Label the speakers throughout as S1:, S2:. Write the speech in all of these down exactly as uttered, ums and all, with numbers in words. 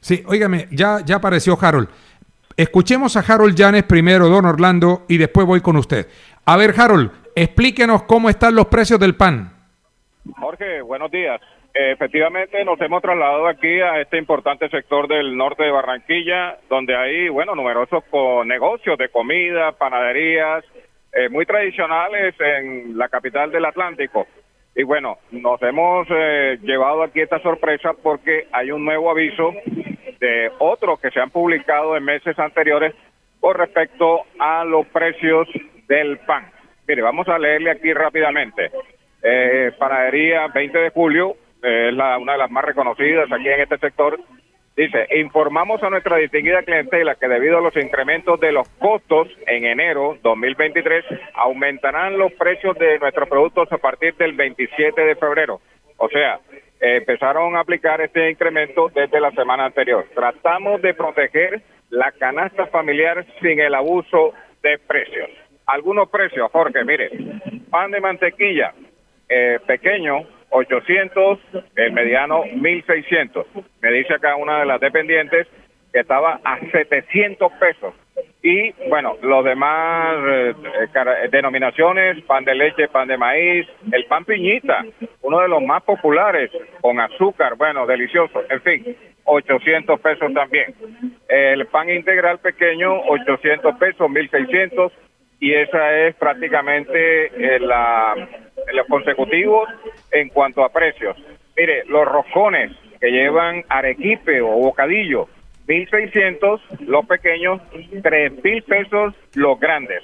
S1: Sí, óigame, ya, ya apareció Harold. Escuchemos a Harold Llanes primero, don Orlando, y después voy con usted. A ver, Harold, explíquenos cómo están los precios del pan.
S2: Jorge, buenos días. Eh, efectivamente, nos hemos trasladado aquí a este importante sector del norte de Barranquilla, donde hay, bueno, numerosos negocios de comida, panaderías, eh, muy tradicionales en la capital del Atlántico. Y bueno, nos hemos eh, llevado aquí esta sorpresa porque hay un nuevo aviso de otros que se han publicado en meses anteriores con respecto a los precios del pan. Mire, vamos a leerle aquí rápidamente. Eh, Panadería veinte de julio, eh, es la, una de las más reconocidas aquí en este sector. Dice, informamos a nuestra distinguida clientela que debido a los incrementos de los costos en enero dos mil veintitrés, aumentarán los precios de nuestros productos a partir del veintisiete de febrero. O sea, eh, empezaron a aplicar este incremento desde la semana anterior. Tratamos de proteger la canasta familiar sin el abuso de precios. Algunos precios, Jorge, mire, pan de mantequilla eh, pequeño, ochocientos, el mediano mil seiscientos. Me dice acá una de las dependientes que estaba a setecientos pesos. Y bueno, los demás eh, eh, denominaciones, pan de leche, pan de maíz, el pan piñita, uno de los más populares, con azúcar, bueno, delicioso, en fin, ochocientos pesos también. El pan integral pequeño, ochocientos pesos, mil seiscientos, y esa es prácticamente eh, la, los consecutivos en cuanto a precios. Mire, los roscones que llevan arequipe o bocadillo, mil seiscientos los pequeños, tres mil pesos los grandes.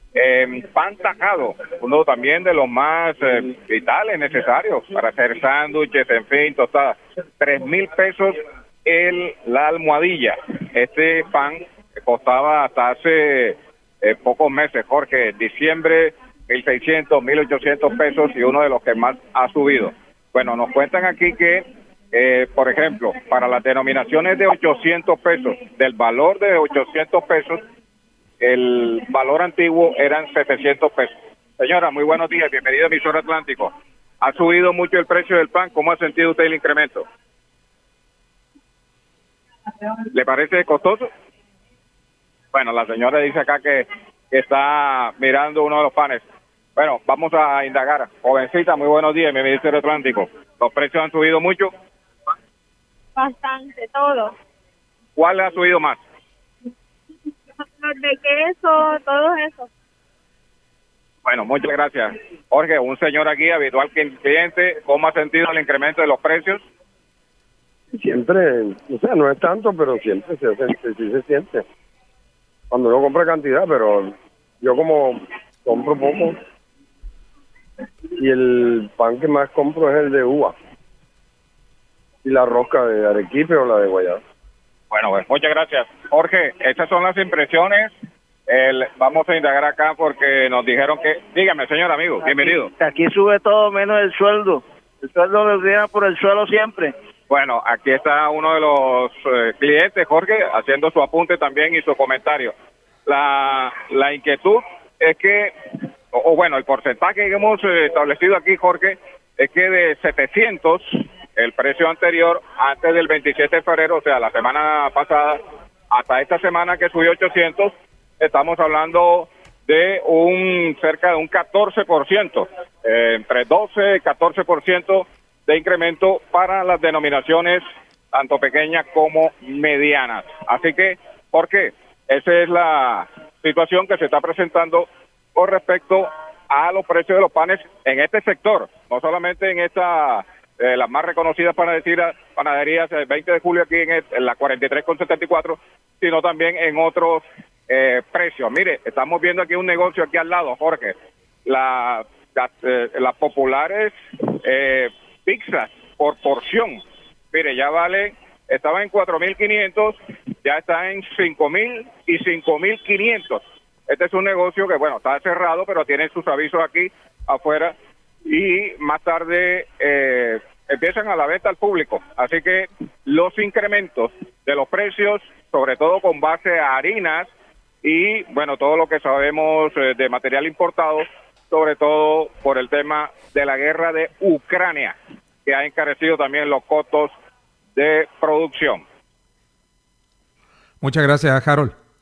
S2: Eh, pan tajado, uno también de los más eh, vitales, necesarios para hacer sándwiches, en fin, tostadas, tres mil pesos el, la almohadilla. Este pan costaba hasta hace eh, pocos meses, Jorge, diciembre, mil seiscientos, mil ochocientos pesos, y uno de los que más ha subido. Bueno, nos cuentan aquí que Eh, por ejemplo, para las denominaciones de ochocientos pesos, del valor de ochocientos pesos, el valor antiguo eran setecientos pesos. Señora, muy buenos días, bienvenida a Emisora Atlántico. ¿Ha subido mucho el precio del pan? ¿Cómo ha sentido usted el incremento? ¿Le parece costoso? Bueno, la señora dice acá que, que está mirando uno de los panes. Bueno, vamos a indagar. Jovencita, muy buenos días, bienvenida a Emisora Atlántico. ¿Los precios han subido mucho?
S3: Bastante, todo.
S2: ¿Cuál ha subido más?
S3: Los de queso, todo eso.
S2: Bueno, muchas gracias. Jorge, un señor aquí, habitual cliente, ¿cómo ha sentido el incremento de los precios?
S4: Siempre, o sea, no es tanto, pero siempre se siente, sí se siente. Cuando uno compra cantidad, pero yo como compro poco, y el pan que más compro es el de uva. Y la rosca de arequipe o la de guayaba.
S2: Bueno, pues muchas gracias. Jorge, estas son las impresiones. El, vamos a indagar acá porque nos dijeron que... Dígame, señor amigo, aquí, bienvenido.
S5: Aquí sube todo menos el sueldo. El sueldo lo viene por el suelo siempre.
S2: Bueno, aquí está uno de los eh, clientes, Jorge, haciendo su apunte también y su comentario. La, la inquietud es que, o, o bueno, el porcentaje que hemos eh, establecido aquí, Jorge, es que de setecientos... el precio anterior, antes del veintisiete de febrero, o sea, la semana pasada, hasta esta semana que subió ochocientos, estamos hablando de un cerca de un catorce por ciento, eh, entre doce y catorce por ciento de incremento para las denominaciones tanto pequeñas como medianas. Así que, ¿por qué? Esa es la situación que se está presentando con respecto a los precios de los panes en este sector, no solamente en esta... Eh, las más reconocidas panaderías, panaderías el veinte de julio aquí en, el, en la cuarenta y tres con setenta y cuatro, sino también en otros eh, precios. Mire, estamos viendo aquí un negocio aquí al lado, Jorge, la, la, eh, las populares eh, pizzas por porción. Mire, ya vale, estaba en cuatro mil quinientos, ya está en cinco mil y cinco mil quinientos. Este es un negocio que, bueno, está cerrado, pero tiene sus avisos aquí afuera, y más tarde eh, empiezan a la venta al público. Así que los incrementos de los precios, sobre todo con base a harinas y, bueno, todo lo que sabemos eh, de material importado, sobre todo por el tema de la guerra de Ucrania, que ha encarecido también los costos de producción.
S1: Muchas gracias, Harold.